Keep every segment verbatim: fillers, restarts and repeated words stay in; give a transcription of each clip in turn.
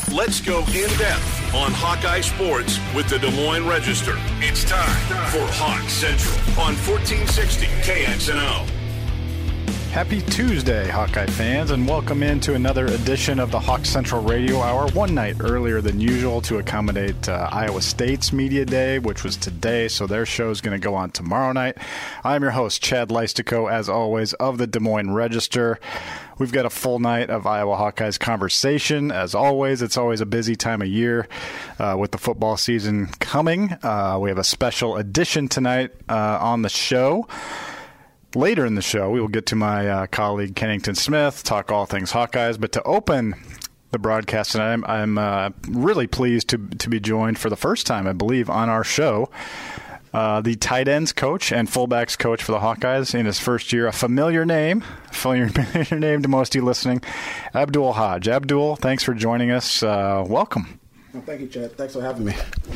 Let's go in-depth on Hawkeye Sports with the Des Moines Register. It's time for Hawk Central on fourteen sixty K X N O. Happy Tuesday, Hawkeye fans, and welcome into another edition of the Hawk Central Radio Hour, one night earlier than usual to accommodate uh, Iowa State's Media Day, which was today, so their show is going to go on tomorrow night. I'm your host, Chad Leistico, as always, of the Des Moines Register. We've got a full night of Iowa Hawkeyes conversation. As always, it's always a busy time of year uh, with the football season coming. Uh, we have a special edition tonight uh, on the show. Later in the show, we will get to my uh, colleague Kennington Smith, talk all things Hawkeyes. But to open the broadcast tonight, I'm, I'm uh, really pleased to to be joined for the first time, I believe, on our show. Uh, the tight ends coach and fullbacks coach for the Hawkeyes in his first year, a familiar name, familiar name to most of you listening, Abdul Hodge. Abdul, thanks for joining us. Uh, welcome. Well, thank you, Chad. Thanks for having me.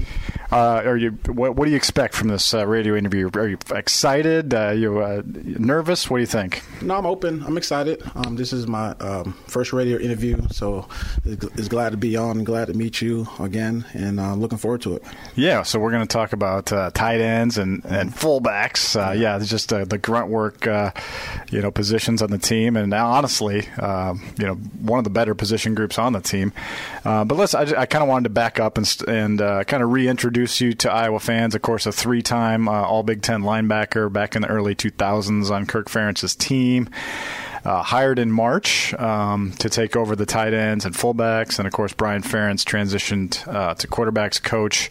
Uh, are you? What, what do you expect from this uh, radio interview? Are you excited? Uh, you uh, nervous? What do you think? No, I'm open. I'm excited. Um, this is my um, first radio interview, so it's glad to be on and glad to meet you again, and uh, looking forward to it. Yeah, so we're going to talk about uh, tight ends and, and fullbacks. Uh, yeah, it's just uh, the grunt work, uh, you know, positions on the team, and honestly, uh, you know, one of the better position groups on the team. Uh, but let's. I, I kind of wanted to back up and and uh, kind of reintroduce you to Iowa fans. Of course, a three-time uh, All-Big Ten linebacker back in the early two thousands on Kirk Ferentz's team. Uh, hired in March um, to take over the tight ends and fullbacks. And, of course, Brian Ferentz transitioned uh, to quarterbacks coach.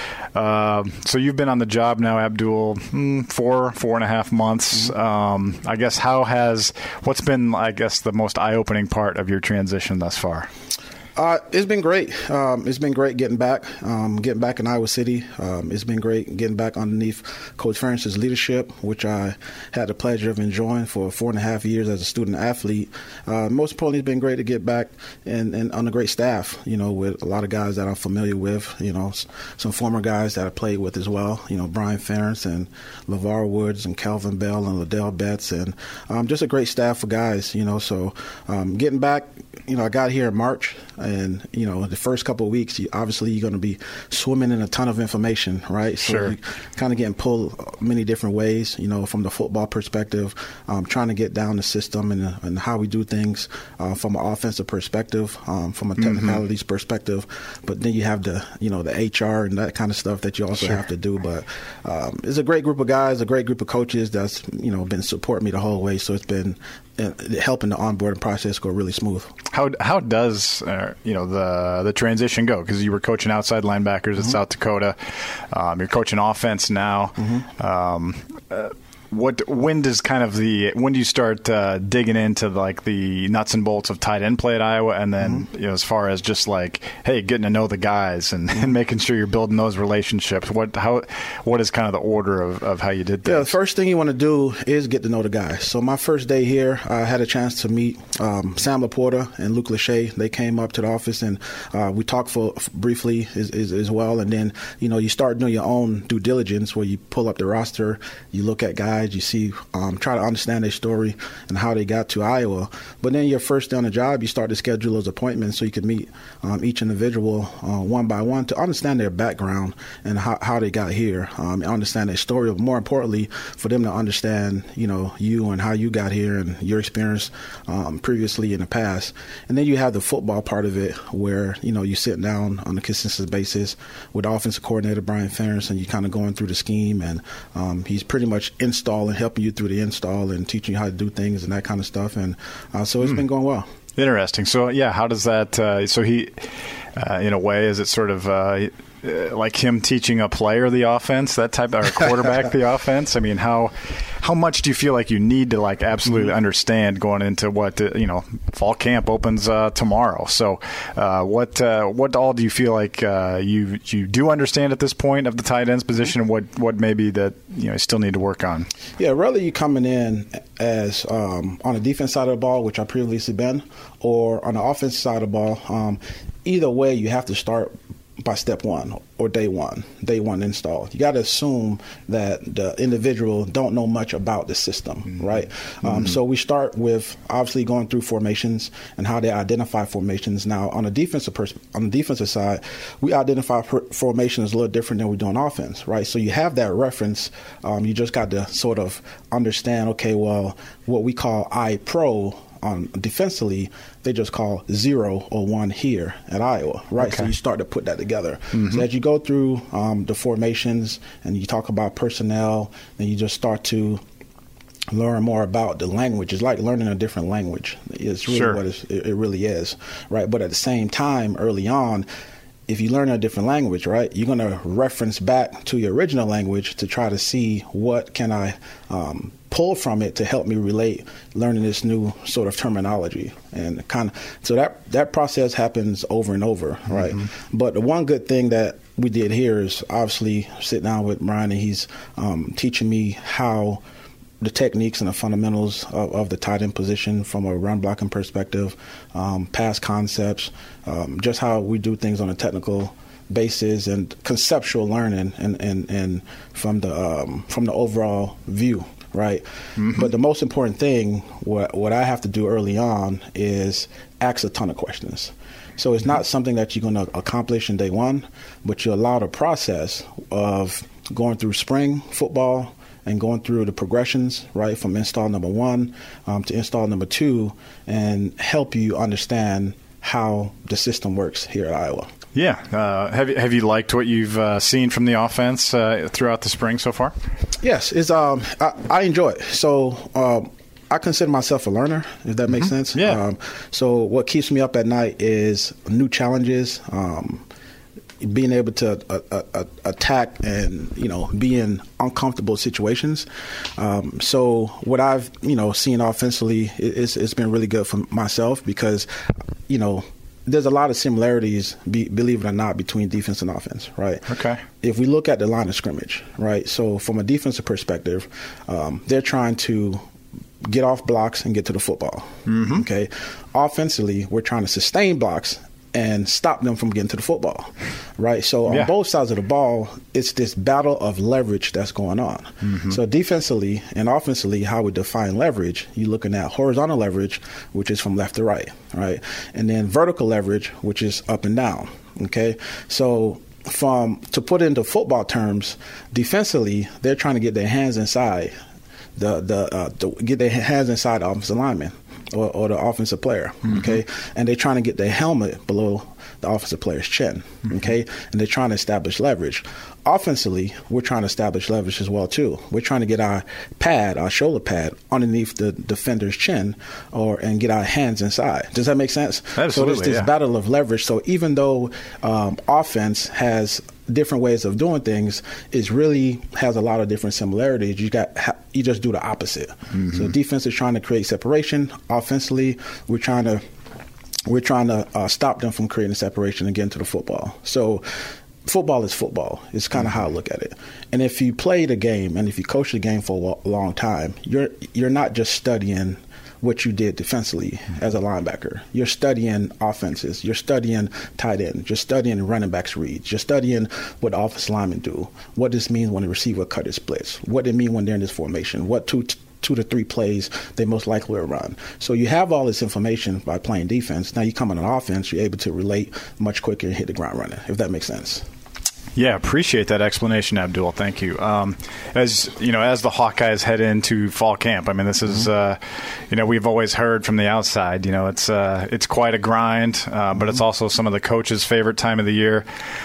Uh, so you've been on the job now, Abdul, mm, four, four and a half months. Mm-hmm. Um, I guess how has – what's been, I guess, the most eye-opening part of your transition thus far? Uh, it's been great. Um, it's been great getting back, um, getting back in Iowa City. Um, it's been great getting back underneath Coach Ferentz's leadership, which I had the pleasure of enjoying for four and a half years as a student athlete. Uh, most importantly, it's been great to get back and, and on a great staff, you know, with a lot of guys that I'm familiar with, you know, some former guys that I played with as well, you know, Brian Ferentz and LeVar Woods and Calvin Bell and Liddell Betts, and um, just a great staff of guys, you know. So um, getting back, you know, I got here in March. And, you know, the first couple of weeks, you, obviously you're going to be swimming in a ton of information, right? So sure. You're kind of getting pulled many different ways, you know, from the football perspective, um, trying to get down the system and, uh, and how we do things uh, from an offensive perspective, um, from a technicalities mm-hmm. perspective. But then you have the, you know, the H R and that kind of stuff that you also sure. have to do. But um, it's a great group of guys, a great group of coaches that's, you know, been supporting me the whole way. So it's been uh, helping the onboarding process go really smooth. How how does uh, you know the the transition go? Because you were coaching outside linebackers mm-hmm. at South Dakota, um, you're coaching offense now. Mm-hmm. Um, uh, what when does kind of the when do you start uh, digging into like the nuts and bolts of tight end play at Iowa, and then mm-hmm. you know as far as just like hey getting to know the guys and, and making sure you're building those relationships? What how what is kind of the order of, of how you did that? Yeah, the first thing you want to do is get to know the guys. So my first day here, I had a chance to meet um, Sam Laporta and Luke Lachey. They came up to the office and uh, we talked for briefly as, as, as well. And then you know you start doing your own due diligence where you pull up the roster, you look at guys. You see, um, try to understand their story and how they got to Iowa. But then your first day on the job, you start to schedule those appointments so you can meet um, each individual uh, one by one to understand their background and how, how they got here, um, and understand their story. But more importantly, for them to understand, you know, you and how you got here and your experience um, previously in the past. And then you have the football part of it where, you know, you sit down on a consistent basis with offensive coordinator Brian Ferentz and you kind of going through the scheme, and um, he's pretty much installed and helping you through the install and teaching you how to do things and that kind of stuff. And uh, so it's mm. been going well. Interesting. So, yeah, how does that uh, – so he, uh, in a way, is it sort of uh, like him teaching a player the offense, that type, or a quarterback the offense? I mean, how how much do you feel like you need to, like, absolutely mm-hmm. understand going into what, uh, you know, fall camp opens uh, tomorrow. So uh, what uh, what all do you feel like uh, you you do understand at this point of the tight ends position, and what, what maybe that, you know, you still need to work on? Yeah, whether you're coming in as um, on the defense side of the ball, which I've previously been, or on the offense side of the ball, um, either way, you have to start by step one or day one, day one install. You got to assume that the individual don't know much about the system, mm-hmm. right? Mm-hmm. Um, so we start with obviously going through formations and how they identify formations. Now, on the defensive pers- on the defensive side, we identify per- formations a little different than we do on offense, right? So you have that reference. Um, you just got to sort of understand, okay, well, what we call I Pro on defensively, they just call zero or one here at Iowa, right? Okay. So you start to put that together. Mm-hmm. So as you go through um, the formations and you talk about personnel, then you just start to learn more about the language. It's like learning a different language. It's really sure. what it's, it, it really is, right? But at the same time, early on, if you learn a different language, right, you're going to reference back to your original language to try to see what can I um, pull from it to help me relate learning this new sort of terminology. And kind of, so that, that process happens over and over, right? Mm-hmm. But the one good thing that we did here is obviously sit down with Brian, and he's um, teaching me how the techniques and the fundamentals of, of the tight end position from a run blocking perspective, um, pass concepts, um, just how we do things on a technical basis, and conceptual learning, and, and, and from the um, from the overall view, right? Mm-hmm. But the most important thing, what what I have to do early on, is ask a ton of questions. So it's not something that you're going to accomplish in day one, but you allow the process of going through spring football and going through the progressions, right, from install number one um, to install number two, and help you understand how the system works here at Iowa. Yeah. Uh, have, have you liked what you've uh, seen from the offense uh, throughout the spring so far? Yes. It's, um, I, I enjoy it. So um, I consider myself a learner, if that makes mm-hmm. sense. Yeah. Um, so what keeps me up at night is new challenges, um, being able to uh, uh, attack and, you know, be in uncomfortable situations. Um, so what I've, you know, seen offensively, it's, it's been really good for myself because, you know, there's a lot of similarities, be, believe it or not, between defense and offense, right? Okay. If we look at the line of scrimmage, right, so from a defensive perspective, um, they're trying to get off blocks and get to the football, mm-hmm. okay? Offensively, we're trying to sustain blocks and stop them from getting to the football, right? So on yeah. both sides of the ball, it's this battle of leverage that's going on. Mm-hmm. So defensively and offensively, how we define leverage, you're looking at horizontal leverage, which is from left to right, right? And then vertical leverage, which is up and down, okay? So from to put into football terms, defensively, they're trying to get their hands inside, the the, uh, the get their hands inside the offensive lineman. Or, or the offensive player, mm-hmm. okay? And they're trying to get their helmet below the offensive player's chin, mm-hmm. okay? And they're trying to establish leverage. Offensively, we're trying to establish leverage as well, too. We're trying to get our pad, our shoulder pad, underneath the defender's chin or and get our hands inside. Does that make sense? Absolutely, so there's this yeah. battle of leverage. So even though um, offense has different ways of doing things, it really has a lot of different similarities. You got you just do the opposite. Mm-hmm. So defense is trying to create separation. Offensively, we're trying to we're trying to uh, stop them from creating separation and getting to the football. So football is football. It's kind of mm-hmm. how I look at it. And if you play the game and if you coach the game for a long time, you're you're not just studying what you did defensively mm-hmm. as a linebacker. You're studying offenses. You're studying tight end. You're studying running backs reads. You're studying what the offensive linemen do. What this means when the receiver cut his splits. What they mean when they're in this formation. What two t- two to three plays they most likely will run. So you have all this information by playing defense. Now you come on an offense, you're able to relate much quicker and hit the ground running, if that makes sense. Yeah, appreciate that explanation, Abdul. Thank you. Um, as you know, as the Hawkeyes head into fall camp, I mean, this is, uh, you know, we've always heard from the outside, you know, it's uh, it's quite a grind, uh, but it's also some of the coaches' favorite time of the year.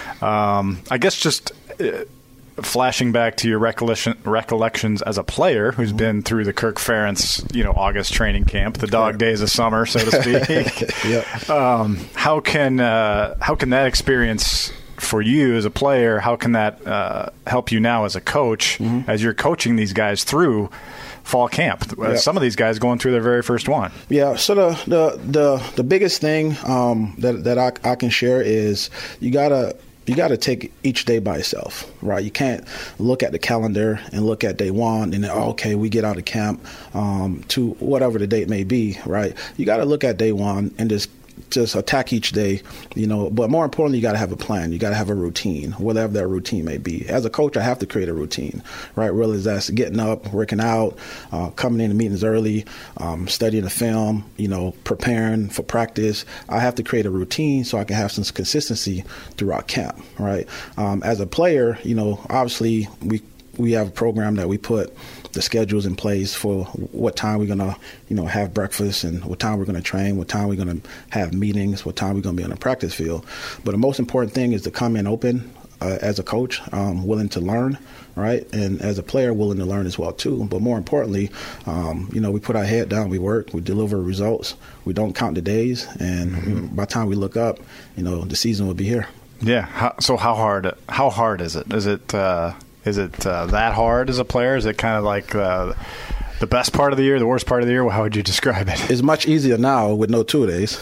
Um, I guess just uh, flashing back to your recollection, recollections as a player who's mm-hmm. been through the Kirk Ferentz, you know, August training camp, the dog days of summer, so to speak. Yep. um, how can uh, how can that experience for you as a player, how can that uh, help you now as a coach mm-hmm. as you're coaching these guys through fall camp? Yep. Some of these guys going through their very first one. Yeah, so the the the, the biggest thing um, that, that I, I can share is you got to you got to take each day by itself, right? You can't look at the calendar and look at day one and then, oh, okay, we get out of camp um, to whatever the date may be, right? You got to look at day one and just just attack each day, you know. But more importantly, you got to have a plan. You got to have a routine, whatever that routine may be. As a coach, I have to create a routine, right? Really, that's getting up, working out, uh, coming in to meetings early, um, studying the film, you know, preparing for practice. I have to create a routine so I can have some consistency throughout camp, right? Um, as a player, you know, obviously we we have a program that we put the schedules in place for what time we're going to, you know, have breakfast and what time we're going to train, what time we're going to have meetings, what time we're going to be on the practice field. But the most important thing is to come in open uh, as a coach, um, willing to learn, right? And as a player, willing to learn as well, too. But more importantly, um, you know, we put our head down, we work, we deliver results. We don't count the days. And mm-hmm. by the time we look up, you know, the season will be here. Yeah. How, so how hard, how hard is it? Is it, uh, Is it uh, that hard as a player? Is it kind of like uh, the best part of the year, the worst part of the year? How would you describe it? It's much easier now with no two-a-days.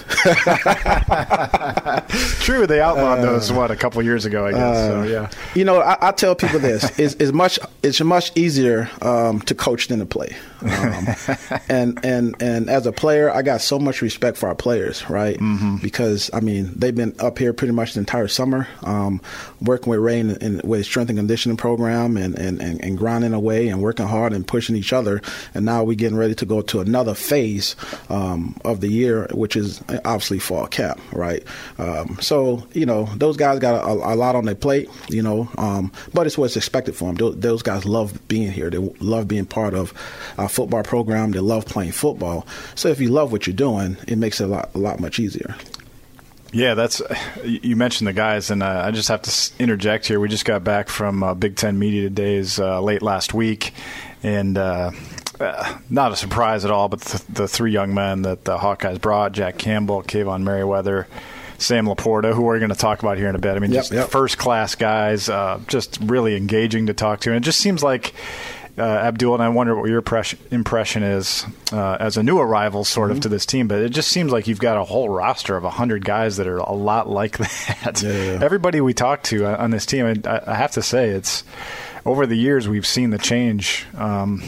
True, they outlawed uh, those, what, a couple of years ago, I guess. Uh, so, yeah. You know, I, I tell people this. It's, it's, much, it's much easier um, to coach than to play. Um, and, and, and as a player, I got so much respect for our players, right? Mm-hmm. Because, I mean, they've been up here pretty much the entire summer, um, working with Ray in, in, with his strength and conditioning program and, and, and, and grinding away and working hard and pushing each other. And now we're getting ready to go to another phase um, of the year, which is obviously fall camp, right? Um, so, you know, those guys got a, a lot on their plate, you know, um, but it's what's expected for them. Those, those guys love being here. They love being part of our football program. They love playing football. So if you love what you're doing, it makes it a lot, a lot much easier. Yeah, that's you mentioned the guys, and uh, I just have to interject here. We just got back from uh, Big Ten Media Days uh, late last week, and uh, uh, not a surprise at all, but th- the three young men that the Hawkeyes brought, Jack Campbell, Kayvon Merriweather, Sam Laporta, who we're going to talk about here in a bit. I mean, yep, just yep. first-class guys, uh, just really engaging to talk to. And it just seems like Uh, Abdul, and I wonder what your impression is uh, as a new arrival sort mm-hmm. of to this team, but it just seems like you've got a whole roster of one hundred guys that are a lot like that. Yeah, yeah. Everybody we talk to on this team, I, I have to say, it's over the years we've seen the change. Um,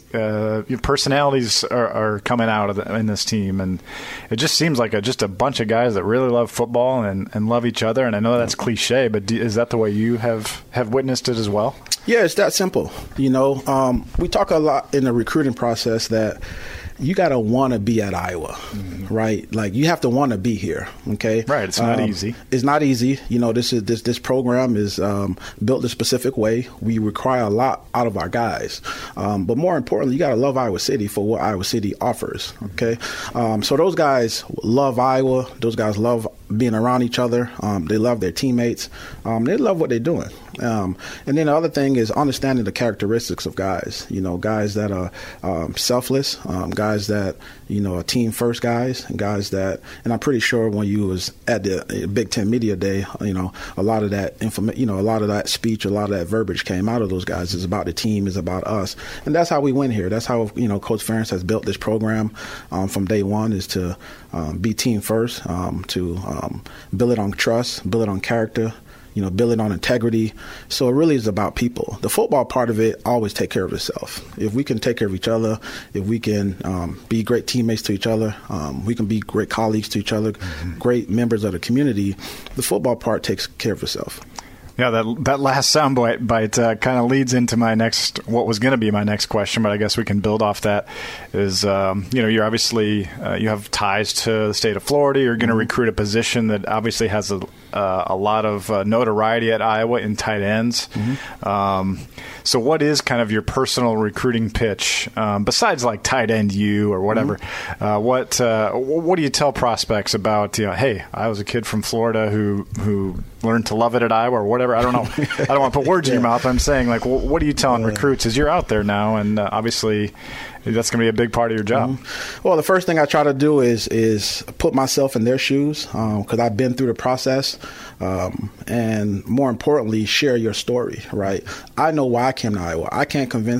uh, your personalities are, are coming out of the, in this team, and it just seems like a, just a bunch of guys that really love football and, and love each other. And I know that's cliche, but do, is that the way you have, have witnessed it as well? Yeah, it's that simple. You know, um, we talk a lot in the recruiting process that you got to want to be at Iowa, mm-hmm. right? Like you have to want to be here. Okay, right. It's not um, easy. It's not easy. You know, this is this this program is um, built a specific way. We require a lot out of our guys, um, but more importantly, you got to love Iowa City for what Iowa City offers. Okay, um, so those guys love Iowa. Those guys love being around each other. Um, they love their teammates. Um, they love what they're doing. Um, and then the other thing is understanding the characteristics of guys. You know, guys that are um, selfless, um, guys that, you know, are team first guys, and guys that, and I'm pretty sure when you was at the Big Ten Media Day, you know, a lot of that informa- you know, a lot of that speech, a lot of that verbiage came out of those guys. It's about the team, it's about us. And that's how we win here. That's how, you know, Coach Ferentz has built this program um, from day one, is to um, be team first, um, to um, build it on trust, build it on character, you know, build it on integrity. So it really is about people. The football part of it always take care of itself. If we can take care of each other, if we can um, be great teammates to each other, um, we can be great colleagues to each other, mm-hmm. great members of the community, the football part takes care of itself. Yeah, that that last soundbite bite uh, kind of leads into my next, what was going to be my next question, but I guess we can build off that. Is um, you know, you're obviously uh, you have ties to the state of Florida. You're going to mm-hmm. recruit a position that obviously has a uh, a lot of uh, notoriety at Iowa in tight ends. Mm-hmm. Um, so, what is kind of your personal recruiting pitch um, besides like tight end you or whatever? Mm-hmm. Uh, what uh, what do you tell prospects about? You know, hey, I was a kid from Florida who who learned to love it at Iowa or whatever. I don't know. I don't want to put words yeah. in your mouth. I'm saying, like, well, what are you telling yeah. recruits as you're out there now? And uh, obviously, that's going to be a big part of your job. Mm-hmm. Well, the first thing I try to do is is put myself in their shoes, because um, I've been through the process. Um, and more importantly, share your story, right? I know why I came to Iowa. I can't convince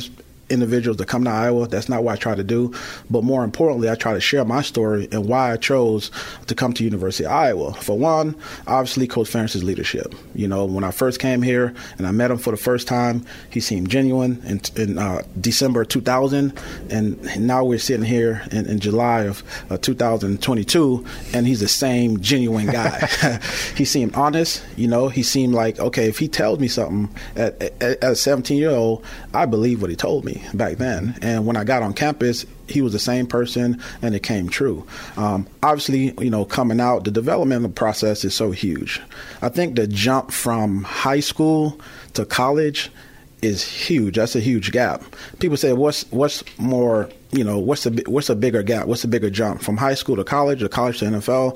individuals to come to Iowa. That's not what I try to do. But more importantly, I try to share my story and why I chose to come to University of Iowa. For one, obviously, Coach Ferentz's leadership. You know, when I first came here and I met him for the first time, he seemed genuine in, in uh, December two thousand. And now we're sitting here in, in July of uh, two thousand twenty-two, and he's the same genuine guy. He seemed honest. You know, he seemed like, okay, if he tells me something at, at, at a seventeen-year-old, I believe what he told me back then. And when I got on campus, he was the same person, and it came true. Um, obviously, you know, coming out, the developmental process is so huge. I think the jump from high school to college is huge. That's a huge gap. People say, what's what's more, you know, what's the what's a bigger gap? What's a bigger jump from high school to college or college to N F L?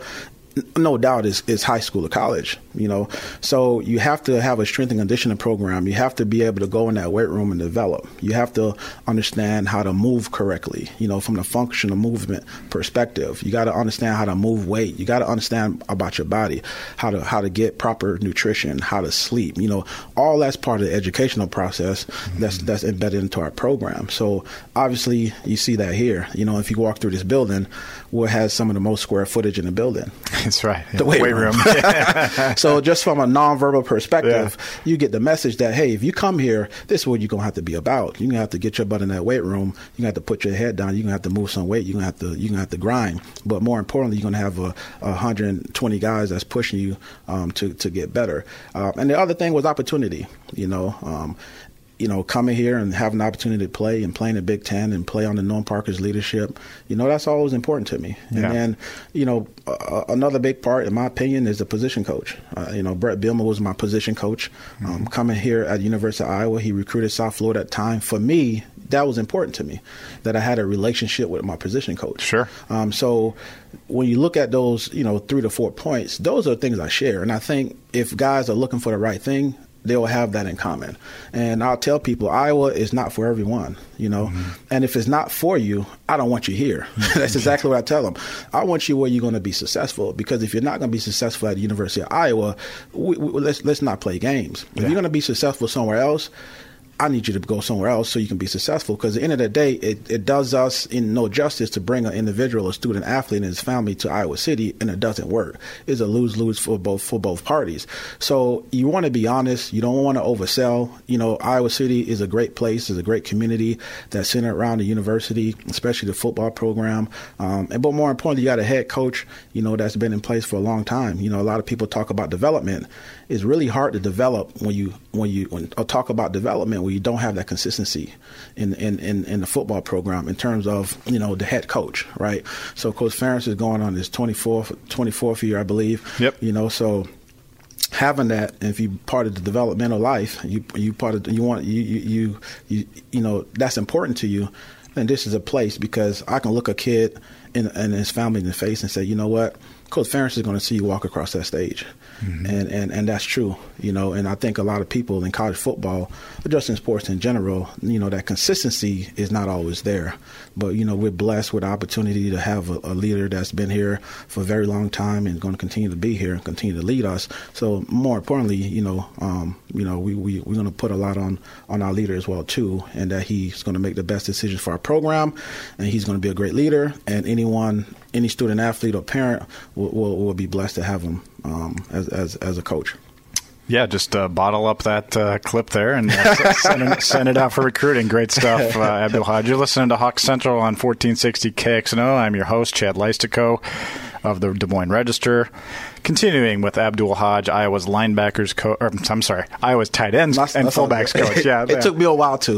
No doubt is is high school to college, you know. So you have to have a strength and conditioning program. You have to be able to go in that weight room and develop. You have to understand how to move correctly, you know, from the functional movement perspective. You got to understand how to move weight. You got to understand about your body, how to how to get proper nutrition, how to sleep. You know, all that's part of the educational process that's mm-hmm. that's embedded into our program. So obviously you see that here. You know, if you walk through this building, what has some of the most square footage in the building? That's right. The weight, weight room. room. So just from a nonverbal perspective, yeah. you get the message that, hey, if you come here, this is what you're going to have to be about. You're going to have to get your butt in that weight room. You're going to have to put your head down. You're going to have to move some weight. You're going to have to you're going to have to grind. But more importantly, you're going to have a, a one hundred twenty guys that's pushing you um, to, to get better. Uh, and the other thing was opportunity, you know. Um, You know, coming here and having the opportunity to play and play in the Big Ten and play under Norm Parker's leadership, you know, that's always important to me. And yeah. then, you know, uh, another big part, in my opinion, is the position coach. Uh, you know, Brett Bielema was my position coach. Mm-hmm. Um, coming here at the University of Iowa, he recruited South Florida at the time. For me, that was important to me, that I had a relationship with my position coach. Sure. Um, so when you look at those, you know, three to four points, those are things I share. And I think if guys are looking for the right thing, they'll have that in common. And I'll tell people, Iowa is not for everyone, you know. Mm-hmm. And if it's not for you, I don't want you here. That's exactly what I tell them. I want you where you're going to be successful, because if you're not going to be successful at the University of Iowa, we, we, let's let's not play games. If yeah. you're going to be successful somewhere else, I need you to go somewhere else so you can be successful, because at the end of the day, it, it does us in no justice to bring an individual, a student athlete and his family to Iowa City, and it doesn't work. It's a lose-lose for both for both parties. So you want to be honest. You don't want to oversell. You know, Iowa City is a great place. It's a great community that's centered around the university, especially the football program. Um, and but more importantly, you got a head coach, you know, that's been in place for a long time. You know, a lot of people talk about development. It's really hard to develop when you when you when, or talk about development where you don't have that consistency in, in, in, in the football program in terms of, you know, the head coach, right? So Coach Ferentz is going on his twenty-fourth, twenty-fourth year, I believe. Yep. You know, so having that, and if you part of the developmental life, you you part of you want you you you you, you know, that's important to you. And this is a place, because I can look a kid in, and his family in the face and say, you know what, Coach Ferentz is going to see you walk across that stage. Mm-hmm. And, and, and that's true, you know, and I think a lot of people in college football, but just in sports in general, you know, that consistency is not always there. But, you know, we're blessed with the opportunity to have a, a leader that's been here for a very long time and going to continue to be here and continue to lead us. So more importantly, you know, um, you know, we, we, we're going to put a lot on, on our leader as well, too, and that he's going to make the best decisions for our program, and he's going to be a great leader, and anyone, any student athlete or parent will, will, will be blessed to have him um, as, as as a coach. Yeah, just uh, bottle up that uh, clip there and uh, send, it, send it out for recruiting. Great stuff, uh, Abdul Hajj. You're listening to Hawk Central on fourteen sixty K X N O. I'm your host, Chad Leistico of the Des Moines Register. Continuing with Abdul Hajj, Iowa's linebackers coach. I'm sorry, Iowa's tight ends that's, and that's fullbacks coach. Yeah, it yeah. took me a while too.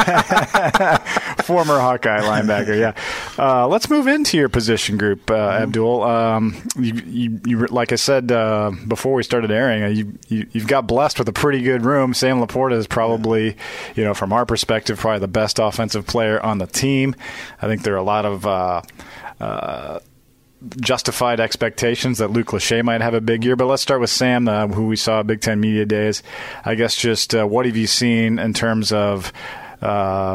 Former Hawkeye linebacker. Yeah. Uh, let's move into your position group, uh, mm-hmm. Abdul. Um, you, you, you, like I said uh, before we started airing, uh, you, you, you've got blessed with a pretty good room. Sam Laporta is probably, yeah. you know, from our perspective, probably the best offensive player on the team. I think there are a lot of. Uh, uh, justified expectations that Luke Lachey might have a big year. But let's start with Sam, uh, who we saw at Big Ten Media Days. I guess just uh, what have you seen in terms of uh,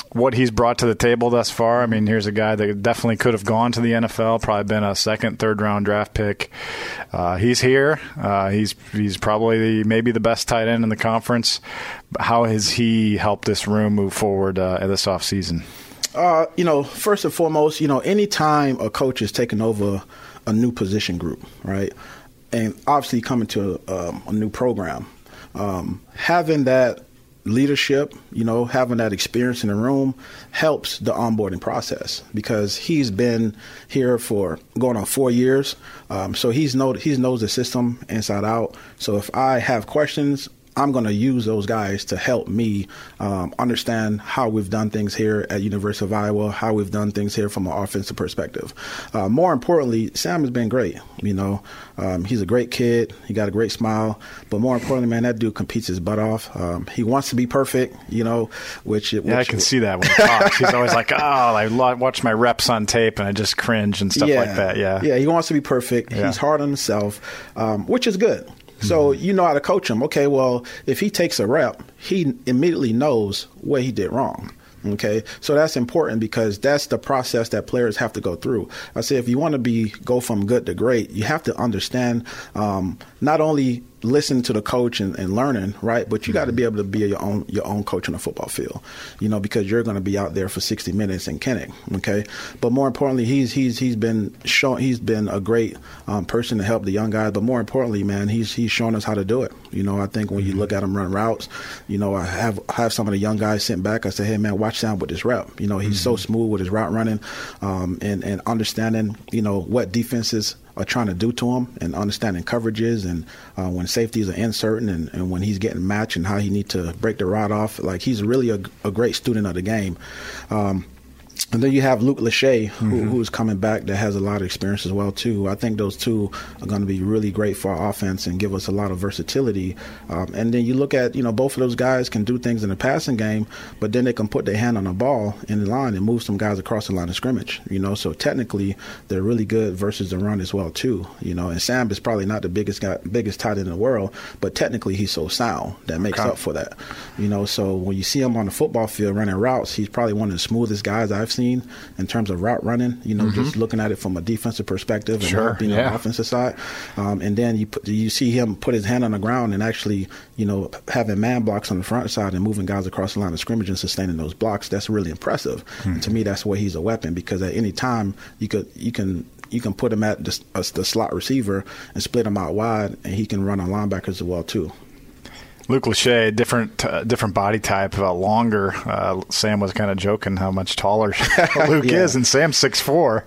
what he's brought to the table thus far. I mean, here's a guy that definitely could have gone to the N F L, probably been a second, third round draft pick. Uh, he's here. Uh, he's he's probably the, maybe the best tight end in the conference. How has he helped this room move forward uh, this offseason? Uh, you know, first and foremost, you know, anytime a coach is taking over a new position group, right, and obviously coming to um, a new program, um, having that leadership, you know, having that experience in the room helps the onboarding process, because he's been here for going on four years. Um, so he's know he knows the system inside out. So if I have questions, I'm going to use those guys to help me um, understand how we've done things here at University of Iowa, how we've done things here from an offensive perspective. Uh, more importantly, Sam has been great. You know, um, he's a great kid. He got a great smile. But more importantly, man, that dude competes his butt off. Um, he wants to be perfect, you know, which... which yeah, I can see that when he talks. He's always like, oh, I watch my reps on tape and I just cringe and stuff yeah, like that. Yeah, yeah, he wants to be perfect. Yeah. He's hard on himself, um, which is good. So you know how to coach him. Okay, well, if he takes a rep, he immediately knows what he did wrong. Okay, so that's important, because that's the process that players have to go through. I say if you want to be go from good to great, you have to understand um, not only listen to the coach and, and learning, right, but you got to be able to be your own your own coach on the football field, you know, because you're going to be out there for sixty minutes in Kinnick. Okay, but more importantly, he's he's he's been shown he's been a great um, person to help the young guys. But more importantly, man, he's he's shown us how to do it. You know, I think when you look at him run routes, you know, I have have some of the young guys sitting back. I say, hey man, watch Sam with this rep. You know, he's mm-hmm. so smooth with his route running, um, and and understanding, you know, what defenses are trying to do to him, and understanding coverages, and uh, when safeties are inserting, and, and when he's getting matched, and how he need to break the route off. Like, he's really a, a great student of the game. Um, And then you have Luke Lachey, who, mm-hmm. who's coming back, that has a lot of experience as well, too. I think those two are going to be really great for our offense and give us a lot of versatility. Um, and then you look at, you know, both of those guys can do things in the passing game, but then they can put their hand on the ball in the line and move some guys across the line of scrimmage, you know. So technically, they're really good versus the run as well, too, you know. And Sam is probably not the biggest guy, biggest tight end in the world, but technically he's so sound that makes okay. up for that, you know. So when you see him on the football field running routes, he's probably one of the smoothest guys I've seen in terms of route running, you know, mm-hmm. just looking at it from a defensive perspective and sure, being yeah. on the offensive side. Um, and then you put, you see him put his hand on the ground and actually, you know, having man blocks on the front side and moving guys across the line of scrimmage and sustaining those blocks. That's really impressive. Mm-hmm. And to me, that's where he's a weapon, because at any time you could you can you can put him at the, uh, the slot receiver and split him out wide, and he can run on linebackers as well too. Luke Lachey, different uh, different body type, uh, longer. Uh, Sam was kind of joking how much taller Luke yeah. is, and Sam's six foot four.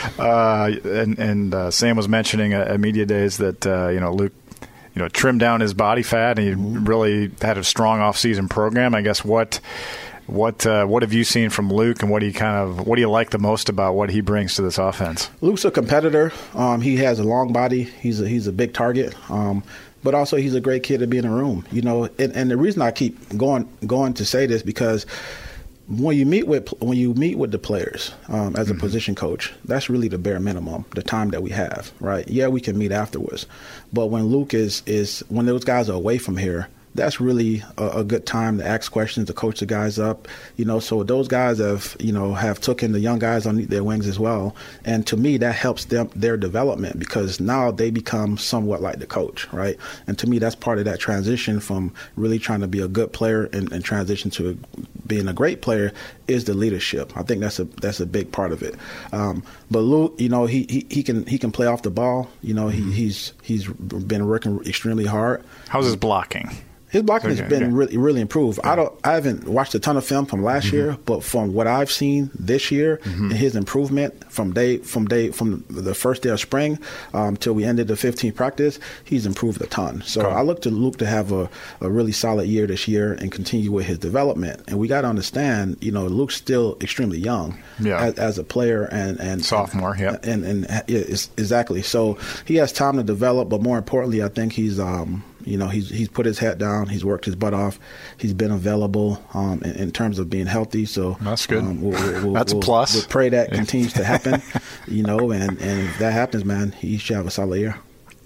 Uh, and and uh, Sam was mentioning at, at media days that uh, you know Luke, you know, trimmed down his body fat, and he mm-hmm. really had a strong off-season program. I guess what what uh, what have you seen from Luke, and what do you kind of what do you like the most about what he brings to this offense? Luke's a competitor. Um, he has a long body. He's a, he's a big target. Um, But also, he's a great kid to be in the room, you know. And, and the reason I keep going going to say this, because when you meet with when you meet with the players um, as a mm-hmm. position coach, that's really the bare minimum, the time that we have, right? Yeah, we can meet afterwards, but when Luke is is when those guys are away from here, that's really a, a good time to ask questions, to coach the guys up, you know. So those guys have, you know, have taken the young guys underneath their wings as well. And to me, that helps them, their development, because now they become somewhat like the coach, right? And to me, that's part of that transition from really trying to be a good player and, and transition to being a great player is the leadership. I think that's a that's a big part of it. Um, but Luke, you know, he, he, he can he can play off the ball. You know, he, he's he's been working extremely hard. How's his blocking? His blocking okay, has been okay. really, really improved. Yeah. I don't, I haven't watched a ton of film from last mm-hmm. year, but from what I've seen this year, mm-hmm. and his improvement from day, from day, from the first day of spring um, till we ended the fifteenth practice, he's improved a ton. So okay. I look to Luke to have a, a really solid year this year and continue with his development. And we got to understand, you know, Luke's still extremely young yeah. as, as a player and and sophomore, yeah, and, and and yeah, exactly. So he has time to develop, but more importantly, I think he's. Um, You know, he's he's put his hat down. He's worked his butt off. He's been available um, in, in terms of being healthy. So that's good. Um, we'll, we'll, that's we'll, a plus. We'll pray that continues to happen. You know, and, and if that happens, man, he should have a solid year.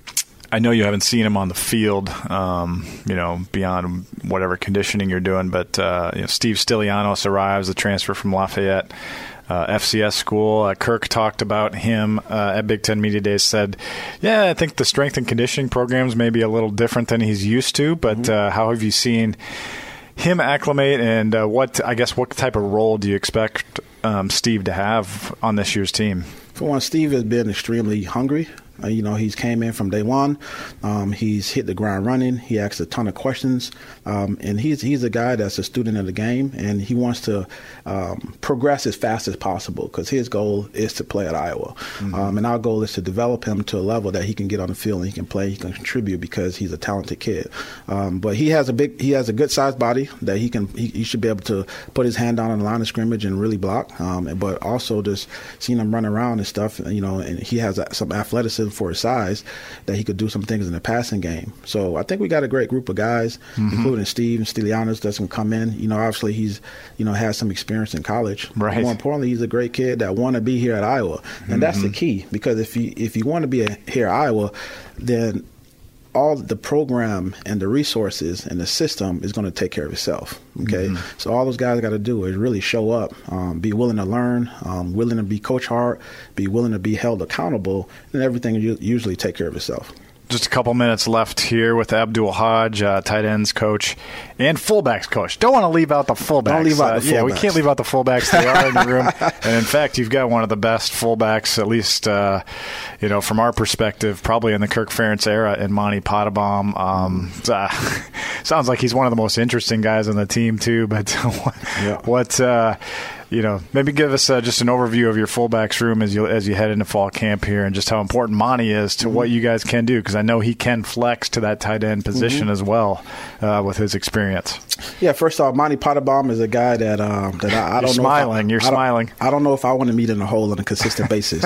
I know you haven't seen him on the field, um, you know, beyond whatever conditioning you're doing, but uh, you know, Steve Stylianos arrives, the transfer from Lafayette uh, F C S school. Uh, Kirk talked about him uh, at Big Ten Media Days, said, yeah, I think the strength and conditioning programs may be a little different than he's used to, but mm-hmm. uh, how have you seen him acclimate, and uh, what, I guess, what type of role do you expect um, Steve to have on this year's team? For one, Steve has been extremely hungry. Uh, you know, he's came in from day one. Um, he's hit the ground running. He asked a ton of questions. Um, and he's he's a guy that's a student of the game, and he wants to um, progress as fast as possible because his goal is to play at Iowa. Mm-hmm. Um, and our goal is to develop him to a level that he can get on the field and he can play, he can contribute because he's a talented kid. Um, but he has a big, he has a good sized body that he can, he, he should be able to put his hand down on the line of scrimmage and really block. Um, but also just seeing him run around and stuff, you know, and he has some athleticism for his size that he could do some things in the passing game. So I think we got a great group of guys, mm-hmm. including Steve and Stylianos that's going to come in. You know, obviously he's, you know, has some experience in college. Right. But more importantly, he's a great kid that want to be here at Iowa. And mm-hmm. that's the key, because if you, if you want to be a, here at Iowa, then all the program and the resources and the system is going to take care of itself. Okay, mm-hmm. so all those guys got to do is really show up, um, be willing to learn, um, willing to be coach hard, be willing to be held accountable, and everything will usually take care of itself. Just a couple minutes left here with Abdul Hodge, uh, tight ends coach and fullbacks coach. Don't want to leave out the fullbacks. Don't leave out the fullbacks. Uh, yeah, we can't leave out the fullbacks. They are in the room. And, in fact, you've got one of the best fullbacks, at least, uh, you know, from our perspective, probably in the Kirk Ferentz era, in Monty Pottebaum. Um, uh, sounds like he's one of the most interesting guys on the team, too. But what, yeah. what uh, you know, maybe give us uh, just an overview of your fullbacks room as you as you head into fall camp here, and just how important Monty is to mm-hmm. what you guys can do, because I know he can flex to that tight end position mm-hmm. as well uh, with his experience. Yeah, first off, Monty Pottebaum is a guy that uh, that I, I don't You're know. Smiling, I, you're I smiling. I don't know if I want to meet in a hole on a consistent basis.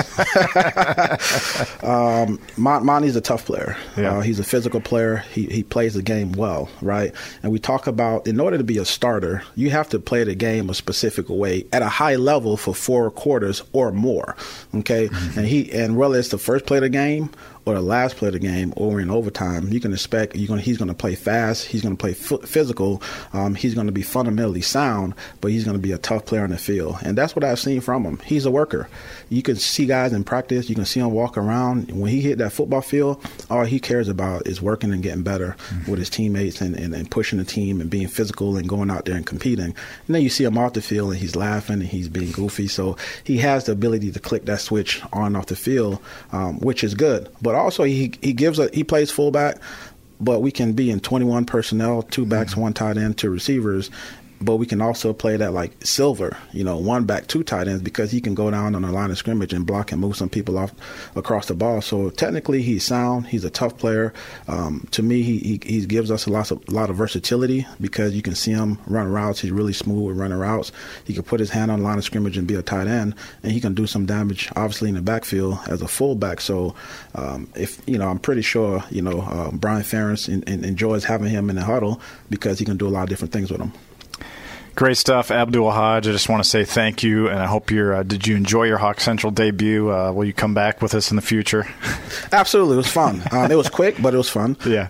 um, Mon- Monty's a tough player. Yeah. Uh, he's a physical player. He he plays the game well, right? And we talk about, in order to be a starter, you have to play the game a specific way at a high level for four quarters or more. Okay, mm-hmm. and he and whether it's the first play of the game or the last play of the game or in overtime, you can expect you're going he's going to play fast, he's going to play f- physical, um, he's going to be fundamentally sound, but he's going to be a tough player on the field. And that's what I've seen from him. He's a worker. You can see guys in practice, you can see him walk around. When he hit that football field, all he cares about is working and getting better mm-hmm. with his teammates and, and, and pushing the team and being physical and going out there and competing. And then you see him off the field and he's laughing and he's being goofy. So he has the ability to click that switch on and off the field, um, which is good. But But also he he gives a he plays fullback, but we can be in twenty-one personnel, two backs, mm-hmm. one tight end, two receivers. But we can also play that like Silver, you know, one back, two tight ends, because he can go down on the line of scrimmage and block and move some people off across the ball. So technically, he's sound. He's a tough player. Um, to me, he, he he gives us a lot of a lot of versatility, because you can see him run routes. He's really smooth with running routes. He can put his hand on the line of scrimmage and be a tight end, and he can do some damage, obviously, in the backfield as a fullback. So, um, if you know, I'm pretty sure you know uh, Brian Ferentz in, in, enjoys having him in the huddle, because he can do a lot of different things with him. Great stuff, Abdul Hodge. I just want to say thank you, and I hope you're. Uh, did you enjoy your Hawk Central debut? Uh, will you come back with us in the future? Absolutely, it was fun. Um, it was quick, but it was fun. Yeah,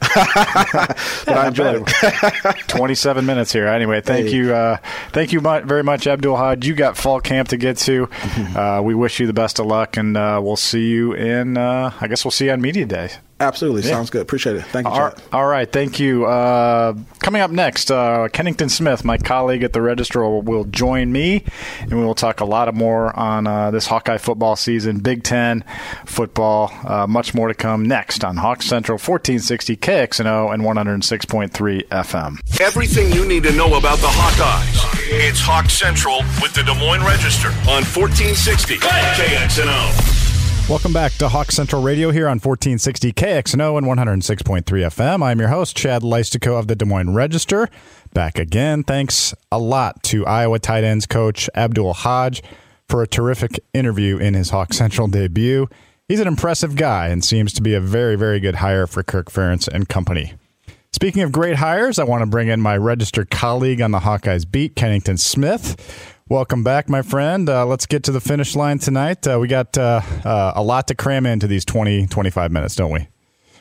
but yeah, I enjoyed it. Twenty-seven minutes here. Anyway, thank hey. you, uh, thank you very much, Abdul Hodge. You got fall camp to get to. Uh, we wish you the best of luck, and uh, we'll see you in. Uh, I guess we'll see you on Media Day. Absolutely. Yeah. Sounds good. Appreciate it. Thank you, all, Chad. All right. Thank you. Uh, coming up next, uh, Kennington Smith, my colleague at the Register, will, will join me, and we will talk a lot more on uh, this Hawkeye football season, Big Ten football, uh, much more to come next on Hawk Central, fourteen sixty K X N O and one oh six point three F M. Everything you need to know about the Hawkeyes. It's Hawk Central with the Des Moines Register on fourteen sixty K X N O. Welcome back to Hawk Central Radio here on fourteen sixty K X N O and one oh six point three F M. I'm your host, Chad Leistikow of the Des Moines Register. Back again. Thanks a lot to Iowa tight ends coach Abdul Hodge for a terrific interview in his Hawk Central debut. He's an impressive guy and seems to be a very, very good hire for Kirk Ferentz and company. Speaking of great hires, I want to bring in my Register colleague on the Hawkeyes beat, Kennington Smith. Welcome back, my friend. Uh, let's get to the finish line tonight. Uh, we got uh, uh, a lot to cram into these twenty, twenty-five minutes, don't we?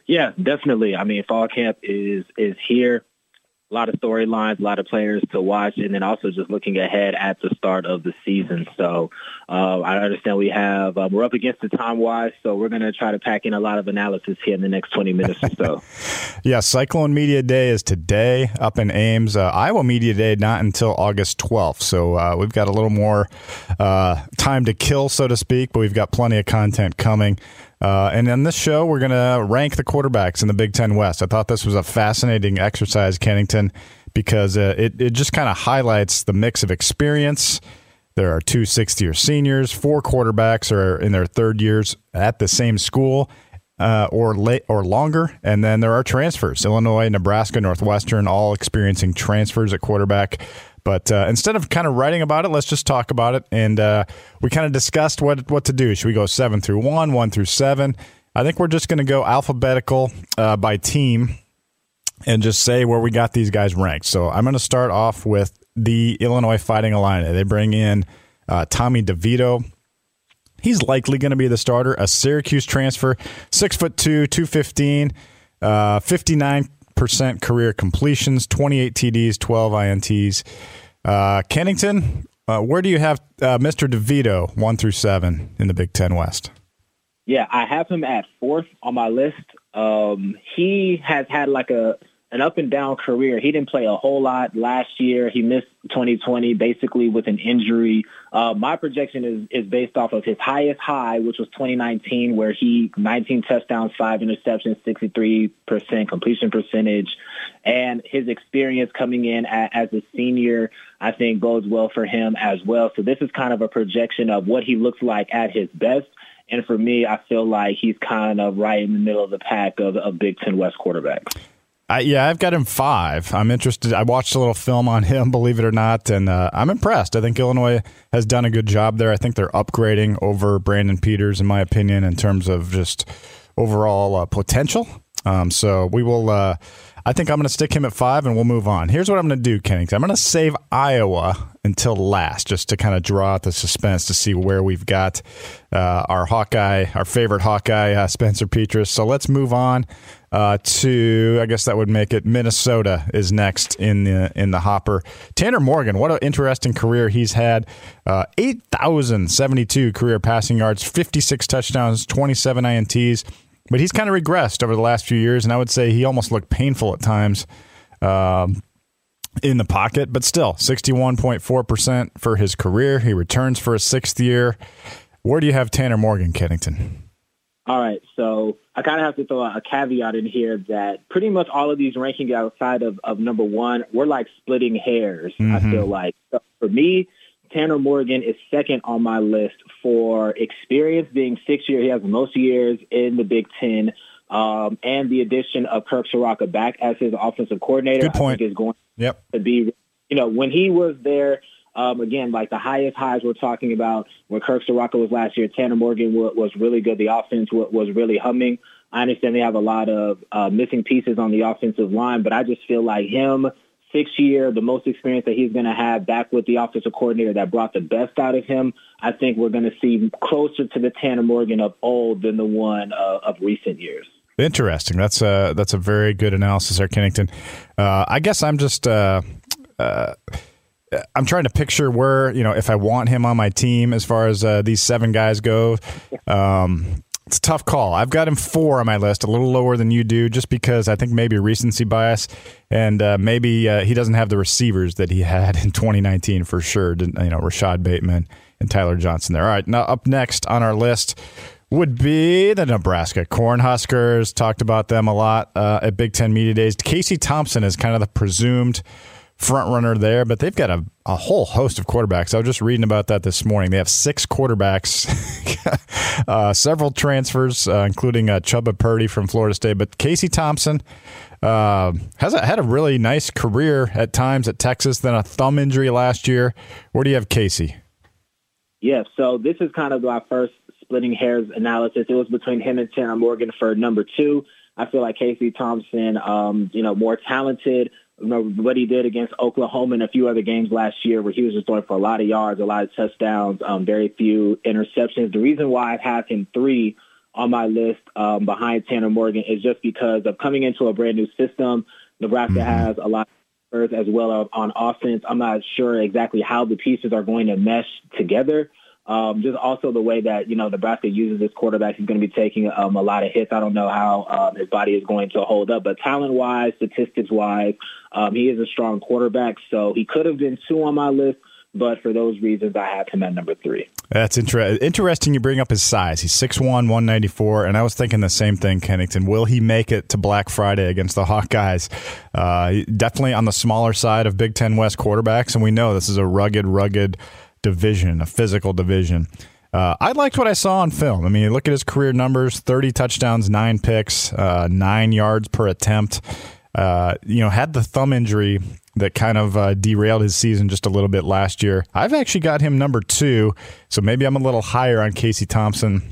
Yeah, definitely. I mean, fall camp is is here. A lot of storylines, a lot of players to watch, and then also just looking ahead at the start of the season. So uh, I understand we have uh, we're up against the time-wise, so we're going to try to pack in a lot of analysis here in the next twenty minutes or so. Yeah, Cyclone Media Day is today up in Ames. Uh, Iowa Media Day not until August twelfth, so uh, we've got a little more uh, time to kill, so to speak, but we've got plenty of content coming. Uh, and on this show, we're going to rank the quarterbacks in the Big Ten West. I thought this was a fascinating exercise, Kennington, because uh, it, it just kind of highlights the mix of experience. There are two sixth-year seniors, four quarterbacks are in their third years at the same school uh, or late or longer, and then there are transfers. Illinois, Nebraska, Northwestern, all experiencing transfers at quarterback. But uh, instead of kind of writing about it, let's just talk about it. And uh, we kind of discussed what what to do. Should we go seven through one, one through seven? I think we're just going to go alphabetical uh, by team and just say where we got these guys ranked. So I'm going to start off with the Illinois Fighting Illini. They bring in uh, Tommy DeVito. He's likely going to be the starter. A Syracuse transfer, six foot two, two fifteen, uh, fifty-nine percent career completions, twenty-eight T Ds, twelve I N Ts. Uh, Kennington, uh, where do you have uh, Mister DeVito, one through seven in the Big Ten West? Yeah, I have him at fourth on my list. Um, he has had like a an up and down career. He didn't play a whole lot last year. He missed twenty twenty basically with an injury. Uh, my projection is is based off of his highest high, which was twenty nineteen, where he nineteen touchdowns, five interceptions, sixty-three percent completion percentage, and his experience coming in a, as a senior, I think bodes well for him as well. So this is kind of a projection of what he looks like at his best. And for me, I feel like he's kind of right in the middle of the pack of, of Big Ten West quarterbacks. I, yeah, I've got him five. I'm interested. I watched a little film on him, believe it or not, and uh, I'm impressed. I think Illinois has done a good job there. I think they're upgrading over Brandon Peters, in my opinion, in terms of just overall uh, potential. Um, so we will. Uh, I think I'm going to stick him at five, and we'll move on. Here's what I'm going to do, Kennington. I'm going to save Iowa until last, just to kind of draw out the suspense to see where we've got uh, our Hawkeye, our favorite Hawkeye, uh, Spencer Petras. So let's move on. Uh, to, I guess that would make it Minnesota is next in the in the hopper. Tanner Morgan, what an interesting career he's had. Uh, eight thousand seventy-two career passing yards, fifty-six touchdowns, twenty-seven I N Ts. But he's kind of regressed over the last few years, and I would say he almost looked painful at times um, in the pocket. But still, sixty-one point four percent for his career. He returns for a sixth year. Where do you have Tanner Morgan, Kennington? All right, so I kind of have to throw a caveat in here that pretty much all of these rankings outside of, of number one, we're like splitting hairs, mm-hmm. I feel like. So for me, Tanner Morgan is second on my list for experience, being six years. He has most years in the Big Ten, um, and the addition of Kirk Ciarrocca back as his offensive coordinator. Good point. I think is going yep. to be, you know, when he was there, Um, again, like the highest highs we're talking about when Kirk Ciarrocca was last year, Tanner Morgan w- was really good. The offense w- was really humming. I understand they have a lot of uh, missing pieces on the offensive line, but I just feel like him, six year, the most experience that he's going to have back with the offensive coordinator that brought the best out of him, I think we're going to see closer to the Tanner Morgan of old than the one uh, of recent years. Interesting. That's a, that's a very good analysis there, Kennington. Uh, I guess I'm just uh, uh, – I'm trying to picture where, you know, if I want him on my team as far as uh, these seven guys go. Um, it's a tough call. I've got him four on my list, a little lower than you do, just because I think maybe recency bias, and uh, maybe uh, he doesn't have the receivers that he had in twenty nineteen for sure. Didn't, you know, Rashad Bateman and Tyler Johnson there. All right, now up next on our list would be the Nebraska Cornhuskers. Talked about them a lot uh, at Big Ten Media Days. Casey Thompson is kind of the presumed front runner there, but they've got a, a whole host of quarterbacks. I was just reading about that this morning. They have six quarterbacks, uh, several transfers, uh, including uh, Chubba Purdy from Florida State. But Casey Thompson uh, has a, had a really nice career at times at Texas, then a thumb injury last year. Where do you have Casey? Yeah, so this is kind of my first splitting hairs analysis. It was between him and Tanner Morgan for number two. I feel like Casey Thompson, um, you know, more talented. You know, what he did against Oklahoma and a few other games last year where he was just throwing for a lot of yards, a lot of touchdowns, um, very few interceptions. The reason why I have him three on my list um, behind Tanner Morgan is just because of coming into a brand new system. Nebraska mm-hmm. has a lot of players as well on offense. I'm not sure exactly how the pieces are going to mesh together. Um, just also the way that, you know, Nebraska uses his quarterback. He's going to be taking um, a lot of hits. I don't know how um, his body is going to hold up, but talent-wise, statistics-wise, um, he is a strong quarterback. So he could have been two on my list, but for those reasons, I have him at number three. That's inter- interesting you bring up his size. He's six one, one ninety-four, and I was thinking the same thing, Kennington. Will he make it to Black Friday against the Hawkeyes? Uh, definitely on the smaller side of Big Ten West quarterbacks, and we know this is a rugged, rugged division, a physical division. Uh, I liked what I saw on film. I mean, look at his career numbers, thirty touchdowns, nine picks, uh, nine yards per attempt. Uh, you know, had the thumb injury that kind of uh, derailed his season just a little bit last year. I've actually got him number two, so maybe I'm a little higher on Casey Thompson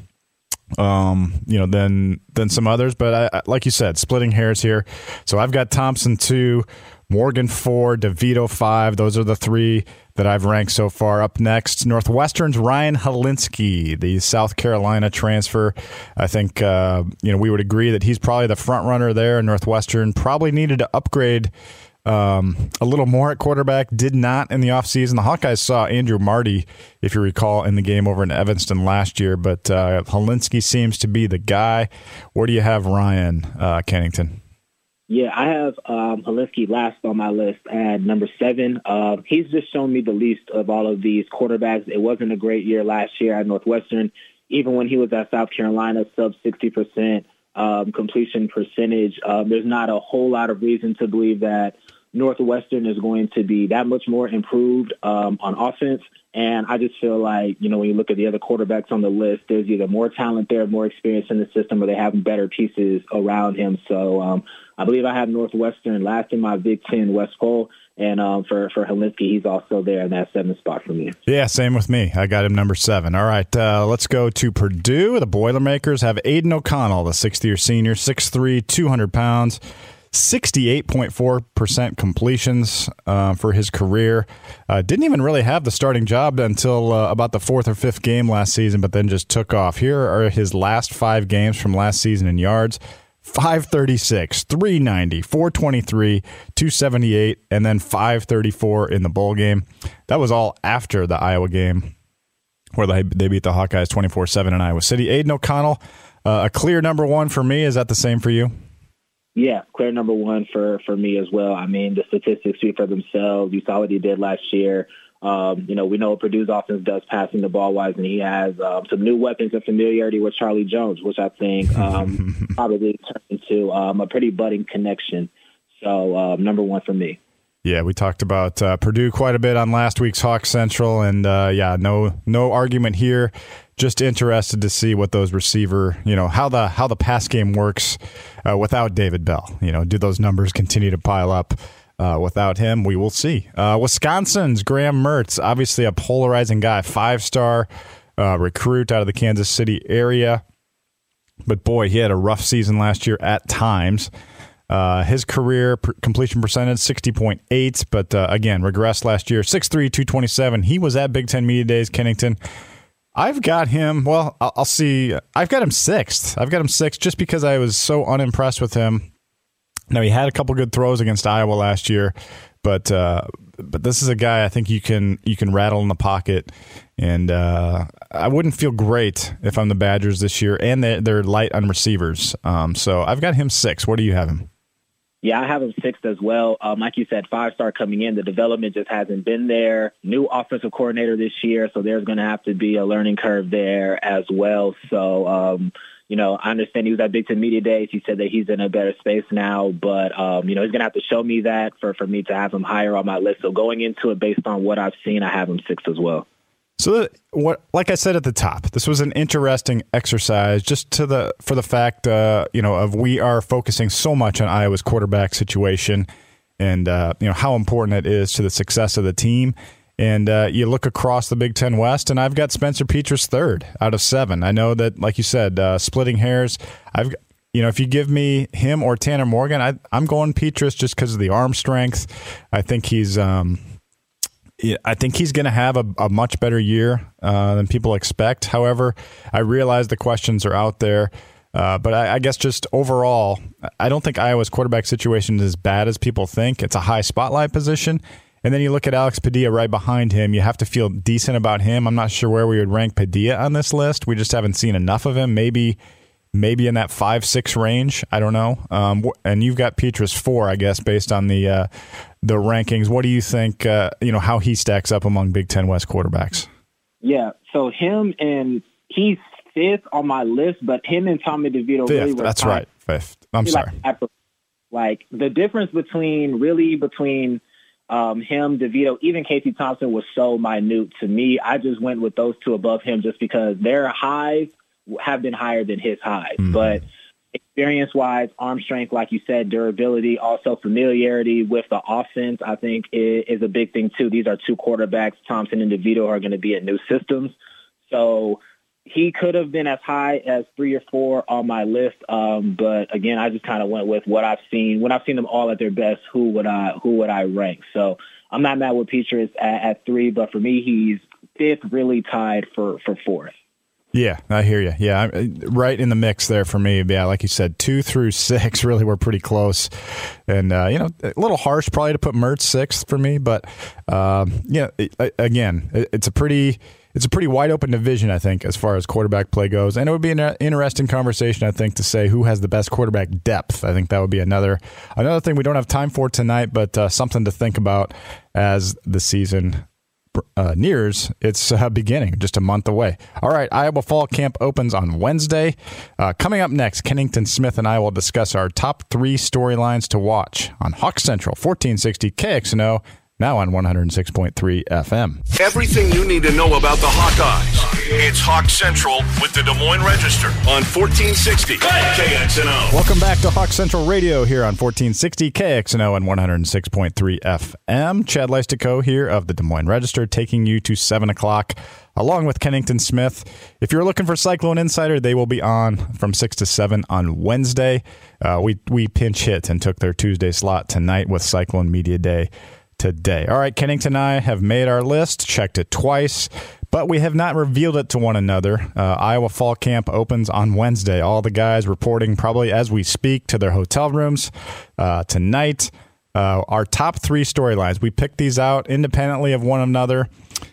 um, you know, than than some others. But I, like you said, splitting hairs here. So I've got Thompson two, Morgan four, DeVito five. Those are the three that I've ranked so far. Up next, Northwestern's Ryan Hilinski, the South Carolina transfer. I think uh, you know we would agree that he's probably the front runner there. Northwestern probably needed to upgrade um, a little more at quarterback. Did not in the offseason. The Hawkeyes saw Andrew Marty, if you recall, in the game over in Evanston last year. But uh, Hilinski seems to be the guy. Where do you have Ryan uh, Kennington? Yeah, I have um, Hilinski last on my list at number seven. Uh, he's just shown me the least of all of these quarterbacks. It wasn't a great year last year at Northwestern. Even when he was at South Carolina, sub sixty percent um, completion percentage. Uh, there's not a whole lot of reason to believe that Northwestern is going to be that much more improved um, on offense. And I just feel like, you know, when you look at the other quarterbacks on the list, there's either more talent there, more experience in the system, or they have better pieces around him. So um, I believe I have Northwestern last in my Big Ten West poll. And um, for, for Hilinski, he's also there in that seventh spot for me. Yeah, same with me. I got him number seven. All right, uh, let's go to Purdue. The Boilermakers have Aiden O'Connell, the sixth-year senior, six three, two hundred pounds. sixty-eight point four percent completions uh, for his career. Uh, didn't even really have the starting job until uh, about the fourth or fifth game last season, but then just took off. Here are his last five games from last season in yards. five thirty-six, three ninety, four twenty-three, two seventy-eight, and then five thirty-four in the bowl game. That was all after the Iowa game where they, they beat the Hawkeyes twenty-four seven in Iowa City. Aiden O'Connell, uh, a clear number one for me. Is that the same for you? Yeah, clear number one for, for me as well. I mean, the statistics speak for themselves. You saw what he did last year. Um, you know, we know what Purdue's offense does passing the ball wise, and he has um, some new weapons and familiarity with Charlie Jones, which I think um, probably turned into um, a pretty budding connection. So um, number one for me. Yeah, we talked about uh, Purdue quite a bit on last week's Hawk Central, and uh, yeah, no no argument here. Just interested to see what those receiver, you know, how the how the pass game works uh, without David Bell. You know, do those numbers continue to pile up uh, without him? We will see. Uh, Wisconsin's Graham Mertz, obviously a polarizing guy, five-star uh, recruit out of the Kansas City area. But boy, he had a rough season last year at times. Uh, his career per- completion percentage, sixty point eight, but uh, again, regressed last year, six three, two twenty-seven. He was at Big Ten Media Days, Kennington. I've got him, well, I'll, I'll see. I've got him sixth. I've got him sixth just because I was so unimpressed with him. Now, he had a couple good throws against Iowa last year, but uh, but this is a guy I think you can you can rattle in the pocket, and uh, I wouldn't feel great if I'm the Badgers this year, and they're, they're light on receivers. Um, so I've got him sixth. Where do you have him? Yeah, I have him sixth as well. Um, like you said, five-star coming in. The development just hasn't been there. New offensive coordinator this year, so there's going to have to be a learning curve there as well. So, um, you know, I understand he was at Big Ten Media Days. He said that he's in a better space now, but, um, you know, he's going to have to show me that for, for me to have him higher on my list. So going into it based on what I've seen, I have him sixth as well. So, what, like I said at the top, this was an interesting exercise, just to the for the fact, uh, you know, of we are focusing so much on Iowa's quarterback situation, and uh, you know how important it is to the success of the team. And uh, you look across the Big Ten West, and I've got Spencer Petras third out of seven. I know that, like you said, uh, splitting hairs. I've you know, if you give me him or Tanner Morgan, I, I'm going Petras just because of the arm strength. I think he's. Um, Yeah, I think he's going to have a, a much better year uh, than people expect. However, I realize the questions are out there. Uh, but I, I guess just overall, I don't think Iowa's quarterback situation is as bad as people think. It's a high spotlight position. And then you look at Alex Padilla right behind him. You have to feel decent about him. I'm not sure where we would rank Padilla on this list. We just haven't seen enough of him. Maybe maybe in that five six range. I don't know. Um, and you've got Petras four, I guess, based on the uh, the rankings. What do you think, uh, you know, how he stacks up among Big Ten West quarterbacks? Yeah, so him and he's fifth on my list, but him and Tommy DeVito Fifth, really were that's tied. right. Fifth. I'm sorry. Like, like the difference between really between um, him, DeVito, even Casey Thompson was so minute to me. I just went with those two above him just because their highs have been higher than his highs. Mm-hmm. But experience-wise, arm strength, like you said, durability, also familiarity with the offense, I think is, is a big thing too. These are two quarterbacks, Thompson and DeVito, are going to be in new systems. So he could have been as high as three or four on my list, um, but again, I just kind of went with what I've seen. When I've seen them all at their best, who would I who would I rank? So I'm not mad with Petras at, at three, but for me, he's fifth, really tied for, for fourth. Yeah, I hear you. Yeah, right in the mix there for me. Yeah, like you said, two through six really were pretty close, and uh, you know, a little harsh probably to put Mertz sixth for me, but um, yeah, it, again, it, it's a pretty. It's a pretty wide open division, I think, as far as quarterback play goes. And it would be an interesting conversation, I think, to say who has the best quarterback depth. I think that would be another another thing we don't have time for tonight, but uh, something to think about as the season uh, nears its uh, beginning, just a month away. All right, Iowa Fall Camp opens on Wednesday. Uh, coming up next, Kennington Smith and I will discuss our top three storylines to watch on Hawk Central, fourteen sixty K X N O. Now on one oh six point three F M. Everything you need to know about the Hawkeyes. It's Hawk Central with the Des Moines Register on fourteen sixty K X N O. Welcome back to Hawk Central Radio here on fourteen sixty K X N O and one oh six point three F M. Chad Leistico here of the Des Moines Register taking you to seven o'clock along with Kennington Smith. If you're looking for Cyclone Insider, they will be on from six to seven on Wednesday. Uh, we, we pinch hit and took their Tuesday slot tonight with Cyclone Media Day today. All right, Kennington and I have made our list, checked it twice, but we have not revealed it to one another. Uh, Iowa Fall Camp opens on Wednesday. All the guys reporting probably as we speak to their hotel rooms uh, tonight. Uh, our top three storylines. We picked these out independently of one another.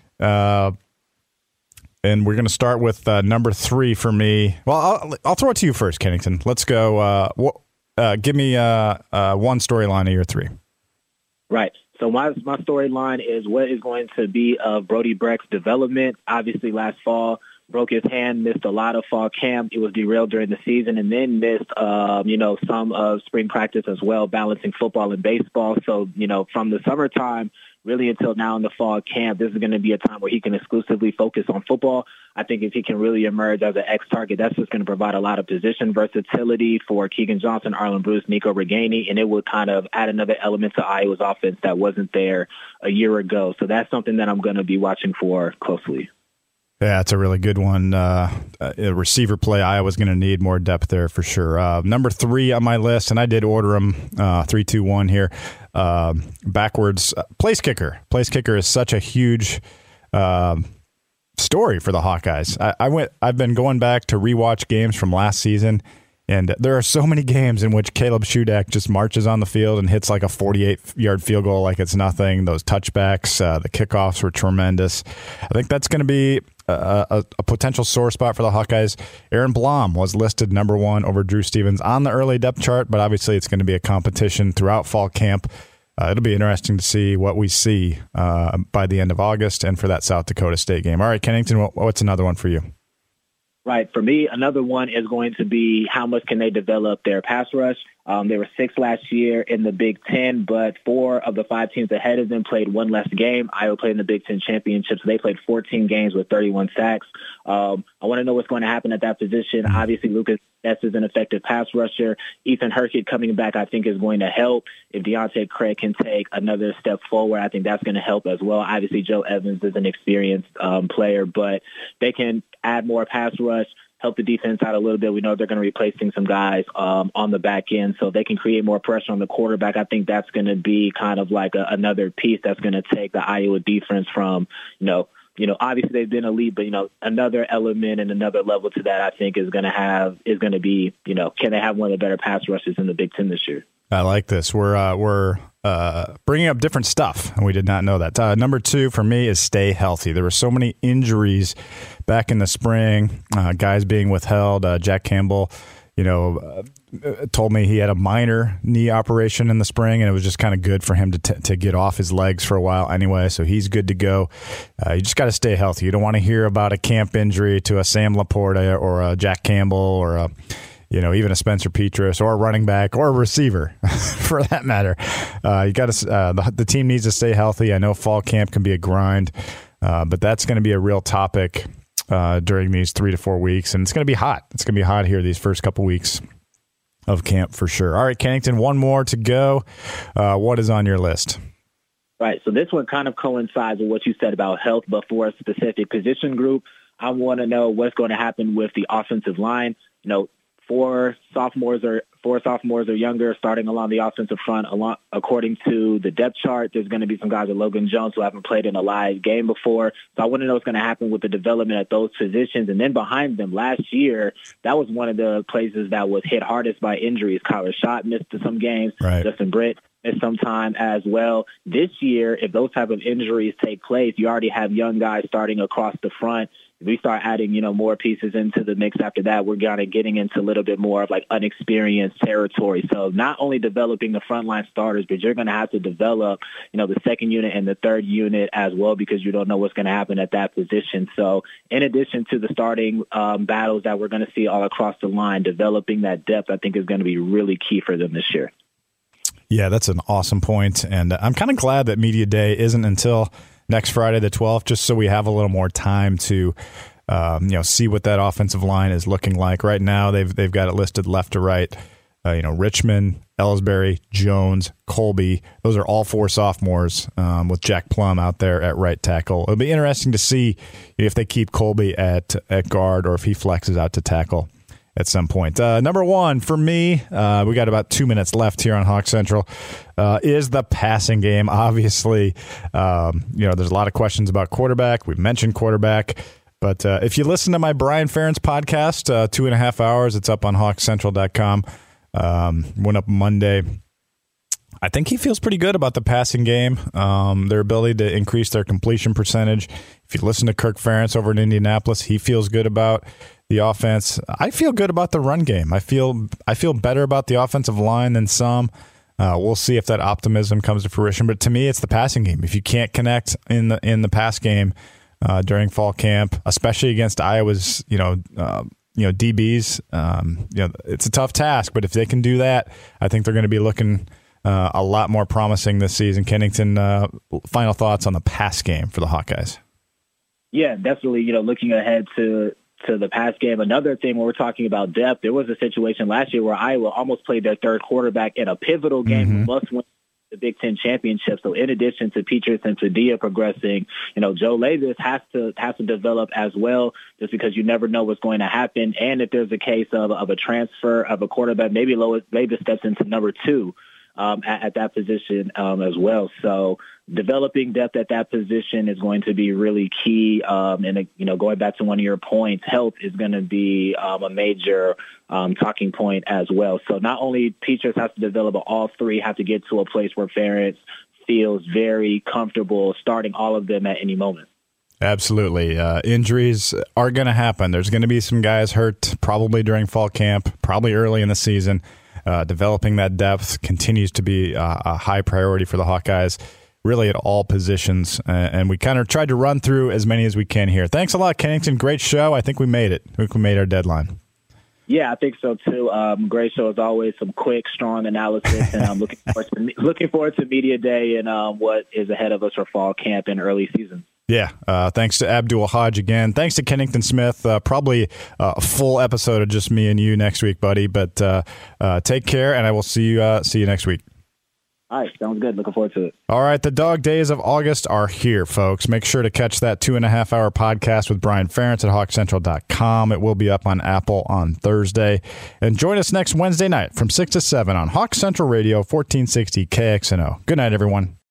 Uh, and we're going to start with uh, number three for me. Well, I'll, I'll throw it to you first, Kennington. Let's go. Uh, wh- uh, give me uh, uh, one storyline of your three. Right. So my my storyline is what is going to be of Brody Brecht's development. Obviously, last fall, broke his hand, missed a lot of fall camp. It was derailed during the season, and then missed, um, you know, some of spring practice as well, balancing football and baseball. So, you know, from the summertime really until now in the fall camp, this is going to be a time where he can exclusively focus on football. I think if he can really emerge as an X-target, that's just going to provide a lot of position versatility for Keegan Johnson, Arlen Bruce, Nico Reganey, and it would kind of add another element to Iowa's offense that wasn't there a year ago. So that's something that I'm going to be watching for closely. Yeah, it's a really good one. Uh, a receiver play, Iowa's going to need more depth there for sure. Uh, number three on my list, and I did order them uh, three, two, one here. Uh, backwards, uh, place kicker. Place kicker is such a huge uh, story for the Hawkeyes. I, I went. I've been going back to rewatch games from last season, and there are so many games in which Caleb Shudak just marches on the field and hits like a forty-eight-yard field goal like it's nothing. Those touchbacks, uh, the kickoffs were tremendous. I think that's going to be a, a, a potential sore spot for the Hawkeyes. Aaron Blom was listed number one over Drew Stevens on the early depth chart, but obviously it's going to be a competition throughout fall camp. Uh, it'll be interesting to see what we see uh, by the end of August and for that South Dakota State game. All right, Kennington, what, what's another one for you? Right. For me, another one is going to be how much can they develop their pass rush. Um, they were sixth last year in the Big Ten, but four of the five teams ahead of them played one less game. Iowa played in the Big Ten championship, so they played fourteen games with thirty-one sacks. Um, I want to know what's going to happen at that position. Obviously, Lucas Ness is an effective pass rusher. Ethan Hurkett coming back, I think, is going to help. If Deontay Craig can take another step forward, I think that's going to help as well. Obviously, Joe Evans is an experienced um, player, but they can add more pass rush. help the defense out a little bit. We know they're going to be replacing some guys um, on the back end, so they can create more pressure on the quarterback. I think that's going to be kind of like a, another piece that's going to take the Iowa defense from, you know, you know, obviously they've been elite, but, you know, another element and another level to that, I think, is going to have, is going to be, you know, can they have one of the better pass rushes in the Big Ten this year? I like this. We're, uh, we're, uh, bringing up different stuff, and we did not know that. Uh, number two for me is stay healthy. There were so many injuries back in the spring, uh, guys being withheld. Uh, Jack Campbell, you know, uh, told me he had a minor knee operation in the spring, and it was just kind of good for him to t- to get off his legs for a while anyway, so he's good to go. Uh, you just got to stay healthy. You don't want to hear about a camp injury to a Sam Laporta or a Jack Campbell or a, you know, even a Spencer Petras or a running back or a receiver for that matter. Uh, you got to, uh, the, the team needs to stay healthy. I know fall camp can be a grind, uh, but that's going to be a real topic Uh, during these three to four weeks. And it's going to be hot. It's going to be hot here these first couple weeks of camp for sure. All right, Kennington, one more to go. Uh, what is on your list? Right. So this one kind of coincides with what you said about health, but for a specific position group, I want to know what's going to happen with the offensive line. You know, four sophomores or four sophomores or younger starting along the offensive front. Along, according to the depth chart, there's going to be some guys like Logan Jones who haven't played in a live game before. So I want to know what's going to happen with the development at those positions. And then behind them, last year, that was one of the places that was hit hardest by injuries. Kyler Schott missed some games. Right. Justin Britt missed some time as well. This year, if those type of injuries take place, you already have young guys starting across the front. If we start adding, you know, more pieces into the mix after that, we're kind of getting into a little bit more of like unexperienced territory. So not only developing the frontline starters, but you're going to have to develop, you know, the second unit and the third unit as well, because you don't know what's going to happen at that position. So in addition to the starting um, battles that we're going to see all across the line, developing that depth, I think is going to be really key for them this year. Yeah, that's an awesome point. And I'm kind of glad that Media Day isn't until next Friday the twelfth, just so we have a little more time to um, you know, see what that offensive line is looking like. Right now, they've they've got it listed left to right. Uh, you know, Richmond, Ellsbury, Jones, Colby. Those are all four sophomores um, with Jack Plum out there at right tackle. It'll be interesting to see if they keep Colby at at guard or if he flexes out to tackle at some point. Uh, number one for me, uh, we got about two minutes left here on Hawk Central, uh, is the passing game. Obviously, um, you know, there's a lot of questions about quarterback. We've mentioned quarterback. But uh, if you listen to my Brian Ferentz podcast, uh, two and a half hours, it's up on hawk central dot com. Um, went up Monday. I think he feels pretty good about the passing game, um, their ability to increase their completion percentage. If you listen to Kirk Ferentz over in Indianapolis, he feels good about the offense. I feel good about the run game. I feel I feel better about the offensive line than some. Uh, we'll see if that optimism comes to fruition. But to me, it's the passing game. If you can't connect in the in the pass game uh, during fall camp, especially against Iowa's, you know, uh, you know D Bs, um, you know, it's a tough task. But if they can do that, I think they're going to be looking uh, a lot more promising this season. Kennington, uh, final thoughts on the pass game for the Hawkeyes? Yeah, definitely. You know, looking ahead to. to the pass game. Another thing when we're talking about depth, there was a situation last year where Iowa almost played their third quarterback in a pivotal game, mm-hmm. must win the Big Ten championship. So in addition to Petras and Padilla progressing, you know, Joe Lavis has to has to develop as well, just because you never know what's going to happen. And if there's a case of, of a transfer of a quarterback, maybe Lavis steps into number two um, at, at that position um, as well. So developing depth at that position is going to be really key. Um, and, you know, going back to one of your points, health is going to be um, a major um, talking point as well. So not only Petras has to develop, but all three have to get to a place where Ferentz feels very comfortable starting all of them at any moment. Absolutely. Uh, injuries are going to happen. There's going to be some guys hurt probably during fall camp, probably early in the season. Uh, developing that depth continues to be uh, a high priority for the Hawkeyes, really at all positions. Uh, and we kind of tried to run through as many as we can here. Thanks a lot, Kennington. Great show. I think we made it. I think we made our deadline. Yeah, I think so too. Um, great show as always. Some quick, strong analysis, and I'm looking forward to looking forward to Media Day and um, what is ahead of us for fall camp and early season. Yeah, uh, thanks to Abdul Hodge again. Thanks to Kennington Smith. Uh, probably uh, a full episode of just me and you next week, buddy. But uh, uh, take care, and I will see you uh, see you next week. All right, sounds good. Looking forward to it. All right, the dog days of August are here, folks. Make sure to catch that two and a half hour podcast with Brian Ferentz at hawk central dot com. It will be up on Apple on Thursday. And join us next Wednesday night from six to seven on Hawk Central Radio, fourteen sixty K X N O. Good night, everyone.